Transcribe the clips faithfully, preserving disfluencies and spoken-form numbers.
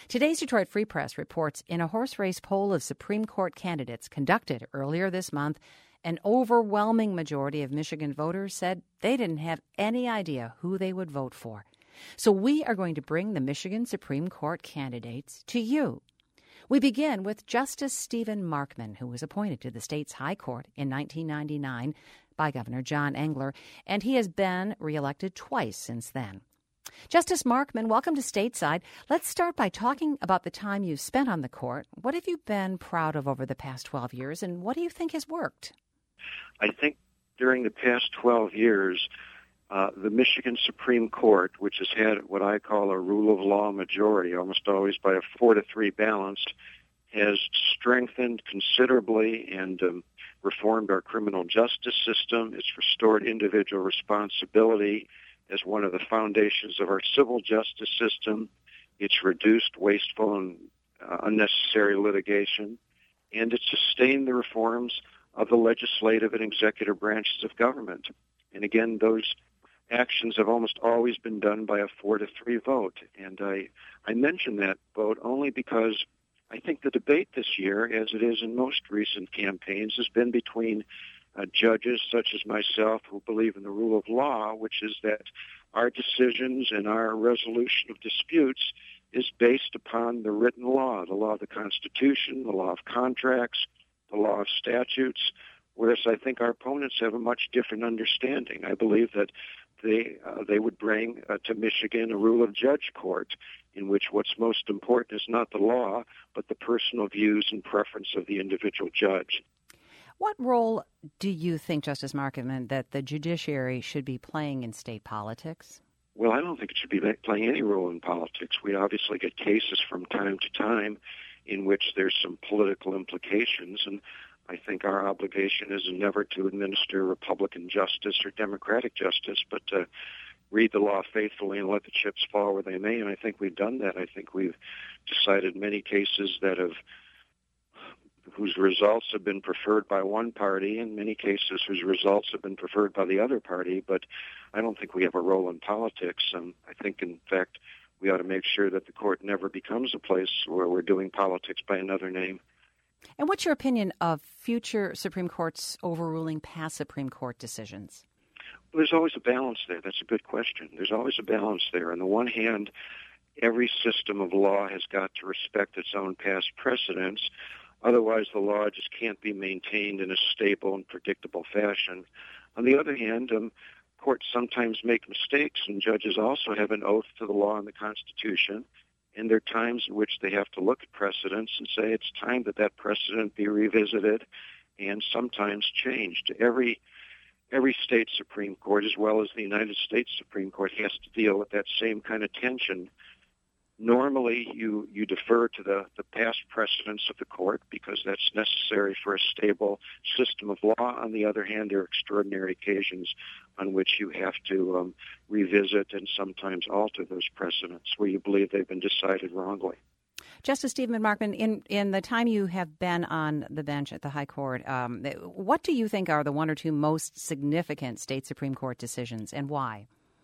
Today's Detroit Free Press reports in a horse race poll of Supreme Court candidates conducted earlier this month, an overwhelming majority of Michigan voters said they didn't have any idea who they would vote for. So we are going to bring the Michigan Supreme Court candidates to you. We begin with Justice Stephen Markman, who was appointed to the state's High Court in nineteen ninety-nine by Governor John Engler, and he has been reelected twice since then. Justice Markman, welcome to Stateside. Let's start by talking about the time you've spent on the court. What have you been proud of over the past twelve years, and what do you think has worked? I think during the past twelve years, uh, the Michigan Supreme Court, which has had what I call a rule of law majority, almost always by a four to three balance, has strengthened considerably and um, reformed our criminal justice system. It's restored individual responsibility as one of the foundations of our civil justice system. It's reduced wasteful and uh, unnecessary litigation, and it's sustained the reforms of the legislative and executive branches of government. And again, those actions have almost always been done by a four to three vote. And I, I mention that vote only because I think the debate this year, as it is in most recent campaigns, has been between uh, judges such as myself who believe in the rule of law, which is that our decisions and our resolution of disputes is based upon the written law, the law of the Constitution, the law of contracts, the law of statutes, whereas I think our opponents have a much different understanding. I believe that they uh, they would bring uh, to Michigan a rule of judge court in which what's most important is not the law, but the personal views and preference of the individual judge. What role do you think, Justice Markman, that the judiciary should be playing in state politics? Well, I don't think it should be playing any role in politics. We obviously get cases from time to time in which there's some political implications, and I think our obligation is never to administer Republican justice or Democratic justice, but to read the law faithfully and let the chips fall where they may, and I think we've done that. I think we've decided many cases that have whose results have been preferred by one party, and many cases whose results have been preferred by the other party, but I don't think we have a role in politics. Um, I think, in fact, we ought to make sure that the court never becomes a place where we're doing politics by another name. And what's your opinion of future Supreme Courts overruling past Supreme Court decisions? Well, there's always a balance there. That's a good question. There's always a balance there. On the one hand, every system of law has got to respect its own past precedents. Otherwise, the law just can't be maintained in a stable and predictable fashion. On the other hand, um, courts sometimes make mistakes, and judges also have an oath to the law and the Constitution. And there are times in which they have to look at precedents and say it's time that that precedent be revisited and sometimes changed. Every every state Supreme Court, as well as the United States Supreme Court, has to deal with that same kind of tension. Normally, you, you defer to the, the past precedents of the court because that's necessary for a stable system of law. On the other hand, there are extraordinary occasions on which you have to um, revisit and sometimes alter those precedents where you believe they've been decided wrongly. Justice Stephen Markman, in, in the time you have been on the bench at the High Court, um, what do you think are the one or two most significant state Supreme Court decisions, and why?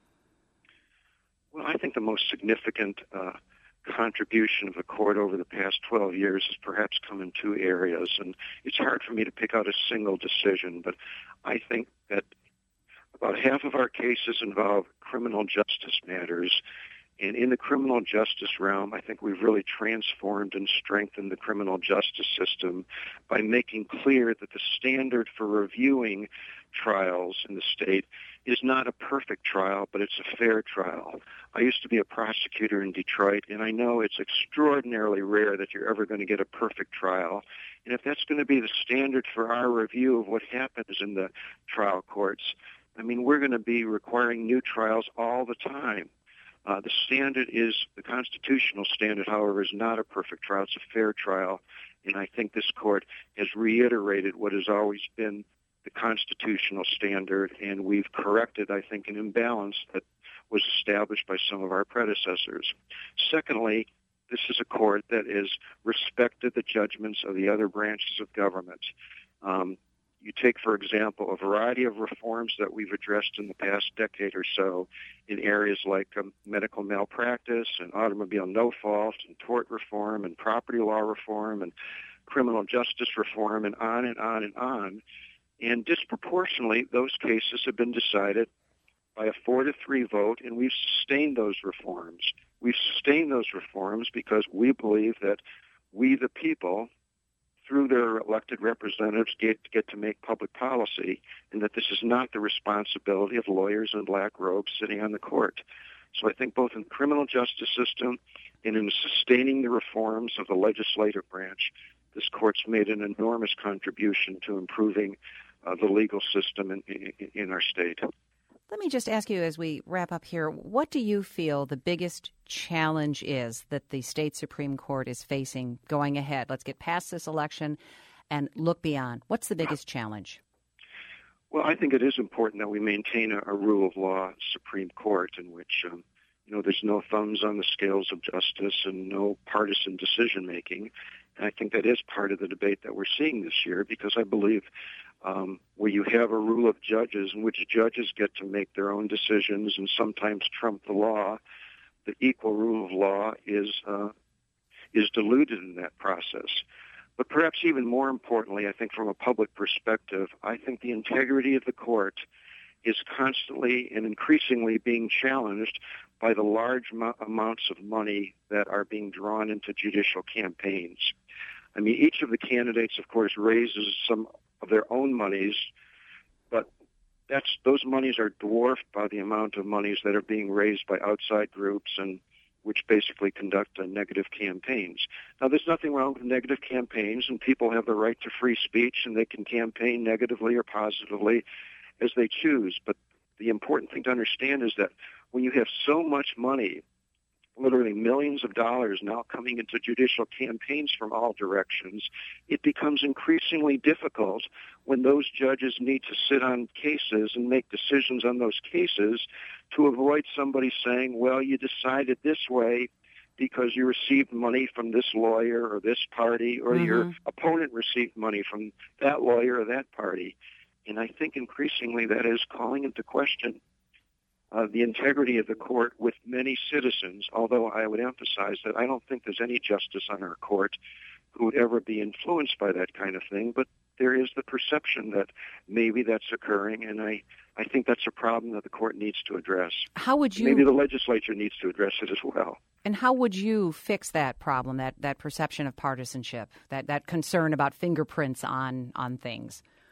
Well, I think the most significant uh, contribution of the court over the past twelve years has perhaps come in two areas, and it's hard for me to pick out a single decision, but I think that about half of our cases involve criminal justice matters, and in the criminal justice realm, I think we've really transformed and strengthened the criminal justice system by making clear that the standard for reviewing trials in the state is not a perfect trial, but it's a fair trial. I used to be a prosecutor in Detroit, and I know it's extraordinarily rare that you're ever going to get a perfect trial. And if that's going to be the standard for our review of what happens in the trial courts, I mean, we're going to be requiring new trials all the time. Uh, the standard is, the constitutional standard, however, is not a perfect trial. It's a fair trial. And I think this court has reiterated what has always been the constitutional standard, and we've corrected, I think, an imbalance that was established by some of our predecessors. Secondly, this is a court that has respected the judgments of the other branches of government. Um, You take, for example, a variety of reforms that we've addressed in the past decade or so in areas like um, medical malpractice and automobile no-fault and tort reform and property law reform and criminal justice reform and on and on and on. And disproportionately, those cases have been decided by a four to three vote, and we've sustained those reforms. We've sustained those reforms because we believe that we, the people, through their elected representatives, get, get to make public policy, and that this is not the responsibility of lawyers in black robes sitting on the court. So I think both in the criminal justice system and in sustaining the reforms of the legislative branch, this court's made an enormous contribution to improving uh, the legal system in, in, in our state. Let me just ask you as we wrap up here, what do you feel the biggest challenge is that the state Supreme Court is facing going ahead? Let's get past this election and look beyond. What's the biggest challenge? Well, I think it is important that we maintain a, a rule of law Supreme Court in which, um, you know, there's no thumbs on the scales of justice and no partisan decision-making. And I think that is part of the debate that we're seeing this year, because I believe Um, where you have a rule of judges in which judges get to make their own decisions and sometimes trump the law, the equal rule of law is uh, is diluted in that process. But perhaps even more importantly, I think from a public perspective, I think the integrity of the court is constantly and increasingly being challenged by the large mo- amounts of money that are being drawn into judicial campaigns. I mean, each of the candidates, of course, raises some of their own monies, but that's those monies are dwarfed by the amount of monies that are being raised by outside groups and which basically conduct uh, negative campaigns. Now, there's nothing wrong with negative campaigns, and people have the right to free speech, and they can campaign negatively or positively as they choose. But the important thing to understand is that when you have so much money, literally millions of dollars now coming into judicial campaigns from all directions, it becomes increasingly difficult when those judges need to sit on cases and make decisions on those cases to avoid somebody saying, well, you decided this way because you received money from this lawyer or this party, or mm-hmm. your opponent received money from that lawyer or that party. And I think increasingly that is calling into question Uh, the integrity of the court with many citizens, although I would emphasize that I don't think there's any justice on our court who would ever be influenced by that kind of thing, but there is the perception that maybe that's occurring, and I, I think that's a problem that the court needs to address. How would you... Maybe the legislature needs to address it as well. And how would you fix that problem, that, that perception of partisanship, that, that concern about fingerprints on, on things?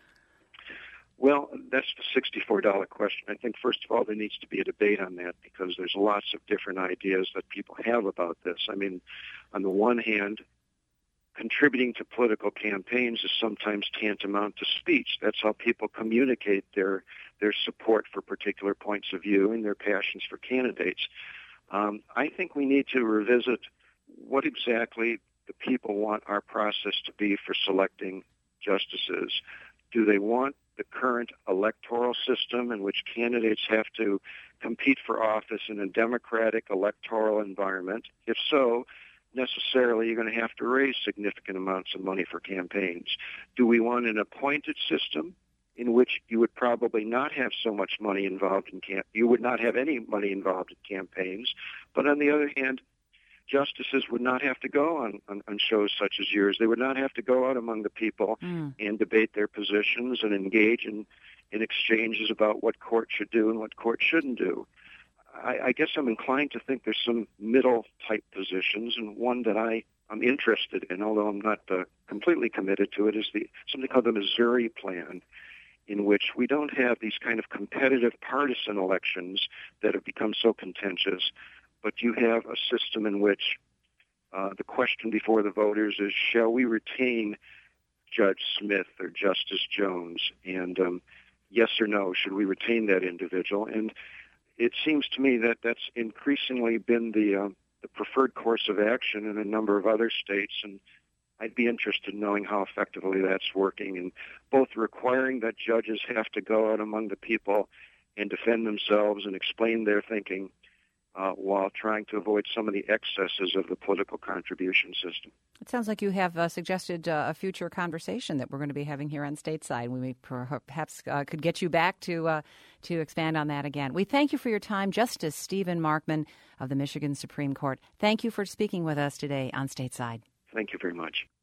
Well, that's the sixty-four dollars question. I think, first of all, there needs to be a debate on that because there's lots of different ideas that people have about this. I mean, on the one hand, contributing to political campaigns is sometimes tantamount to speech. That's how people communicate their their support for particular points of view and their passions for candidates. Um, I think we need to revisit what exactly the people want our process to be for selecting justices. Do they want the current electoral system in which candidates have to compete for office in a democratic electoral environment? If so, necessarily you're going to have to raise significant amounts of money for campaigns. Do we want an appointed system in which you would probably not have so much money involved in camp? You would not have any money involved in campaigns, but on the other hand, justices would not have to go on, on, on shows such as yours. They would not have to go out among the people mm. and debate their positions and engage in, in exchanges about what court should do and what court shouldn't do. I, I guess I'm inclined to think there's some middle-type positions, and one that I, I'm interested in, although I'm not uh, completely committed to it, is the something called the Missouri Plan, in which we don't have these kind of competitive partisan elections that have become so contentious, but you have a system in which uh, the question before the voters is, shall we retain Judge Smith or Justice Jones? And um, yes or no, should we retain that individual? And it seems to me that that's increasingly been the, uh, the preferred course of action in a number of other states, and I'd be interested in knowing how effectively that's working, and both requiring that judges have to go out among the people and defend themselves and explain their thinking, uh, while trying to avoid some of the excesses of the political contribution system. It sounds like you have uh, suggested uh, a future conversation that we're going to be having here on Stateside. We may perhaps uh, could get you back to uh, to expand on that again. We thank you for your time, Justice Stephen Markman of the Michigan Supreme Court. Thank you for speaking with us today on Stateside. Thank you very much.